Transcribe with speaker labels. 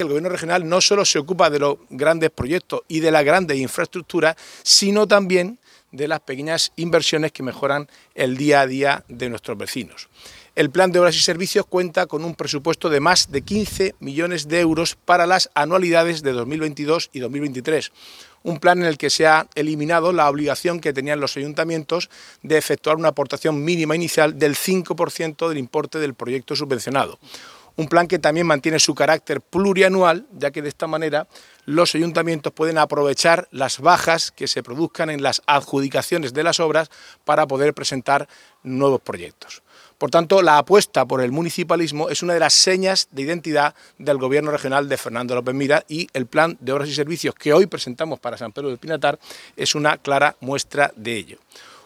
Speaker 1: El Gobierno regional no solo se ocupa de los grandes proyectos y de las grandes infraestructuras, sino también de las pequeñas inversiones que mejoran el día a día de nuestros vecinos. El Plan de Obras y Servicios cuenta con un presupuesto de más de 15 millones de euros para las anualidades de 2022 y 2023. Un plan en el que se ha eliminado la obligación que tenían los ayuntamientos de efectuar una aportación mínima inicial del 5% del importe del proyecto subvencionado. Un plan que también mantiene su carácter plurianual, ya que de esta manera los ayuntamientos pueden aprovechar las bajas que se produzcan en las adjudicaciones de las obras para poder presentar nuevos proyectos. Por tanto, la apuesta por el municipalismo es una de las señas de identidad del Gobierno regional de Fernando López Mira y el Plan de Obras y Servicios que hoy presentamos para San Pedro del Pinatar es una clara muestra de ello.